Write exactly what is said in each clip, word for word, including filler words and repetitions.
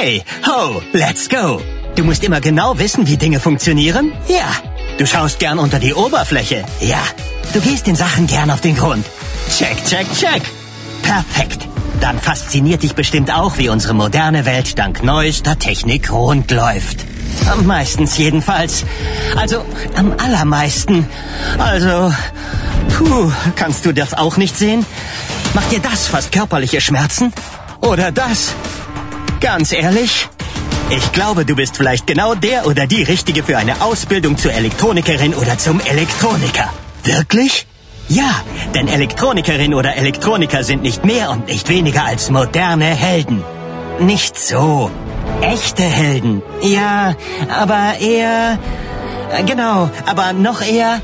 Hey, ho, let's go. Du musst immer genau wissen, wie Dinge funktionieren? Ja. Du schaust gern unter die Oberfläche? Ja. Du gehst den Sachen gern auf den Grund? Check, check, check. Perfekt. Dann fasziniert dich bestimmt auch, wie unsere moderne Welt dank neuester Technik rund läuft. Meistens jedenfalls. Also, am allermeisten. Also, puh, kannst du das auch nicht sehen? Macht dir das fast körperliche Schmerzen? Oder das? Ganz ehrlich? Ich glaube, du bist vielleicht genau der oder die Richtige für eine Ausbildung zur Elektronikerin oder zum Elektroniker. Wirklich? Ja, denn Elektronikerin oder Elektroniker sind nicht mehr und nicht weniger als moderne Helden. Nicht so. Echte Helden. Ja, aber eher... Genau, aber noch eher...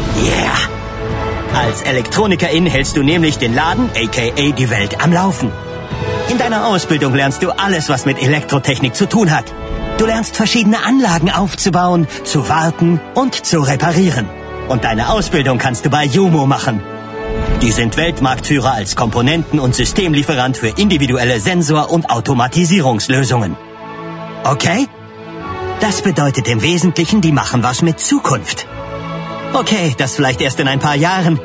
Yeah. Als Elektronikerin hältst du nämlich den Laden, aka die Welt, am Laufen. In deiner Ausbildung lernst du alles, was mit Elektrotechnik zu tun hat. Du lernst verschiedene Anlagen aufzubauen, zu warten und zu reparieren. Und deine Ausbildung kannst du bei Jumo machen. Die sind Weltmarktführer als Komponenten- und Systemlieferant für individuelle Sensor- und Automatisierungslösungen. Okay? Das bedeutet im Wesentlichen, die machen was mit Zukunft. Okay, das vielleicht erst in ein paar Jahren.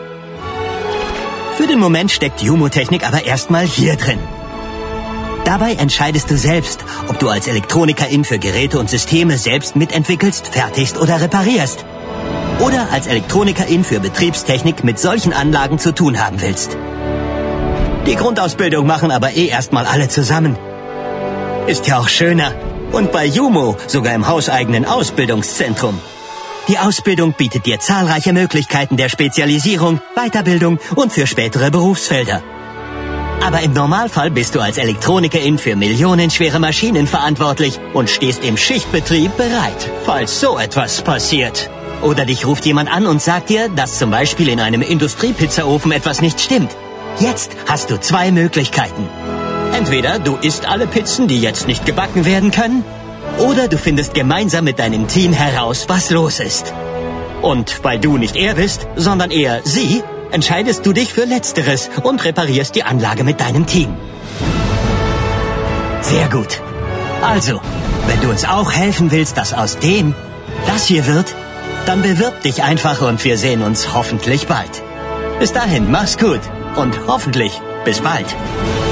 Für den Moment steckt Jumo-Technik aber erstmal hier drin. Dabei entscheidest du selbst, ob du als Elektronikerin für Geräte und Systeme selbst mitentwickelst, fertigst oder reparierst. Oder als Elektronikerin für Betriebstechnik mit solchen Anlagen zu tun haben willst. Die Grundausbildung machen aber eh erstmal alle zusammen. Ist ja auch schöner. Und bei Jumo sogar im hauseigenen Ausbildungszentrum. Die Ausbildung bietet dir zahlreiche Möglichkeiten der Spezialisierung, Weiterbildung und für spätere Berufsfelder. Aber im Normalfall bist du als Elektronikerin für millionenschwere Maschinen verantwortlich und stehst im Schichtbetrieb bereit, falls so etwas passiert. Oder dich ruft jemand an und sagt dir, dass zum Beispiel in einem Industriepizzaofen etwas nicht stimmt. Jetzt hast du zwei Möglichkeiten. Entweder du isst alle Pizzen, die jetzt nicht gebacken werden können, oder du findest gemeinsam mit deinem Team heraus, was los ist. Und weil du nicht er bist, sondern eher sie, entscheidest du dich für Letzteres und reparierst die Anlage mit deinem Team. Sehr gut. Also, wenn du uns auch helfen willst, dass aus dem das hier wird, dann bewirb dich einfach und wir sehen uns hoffentlich bald. Bis dahin, mach's gut und hoffentlich bis bald.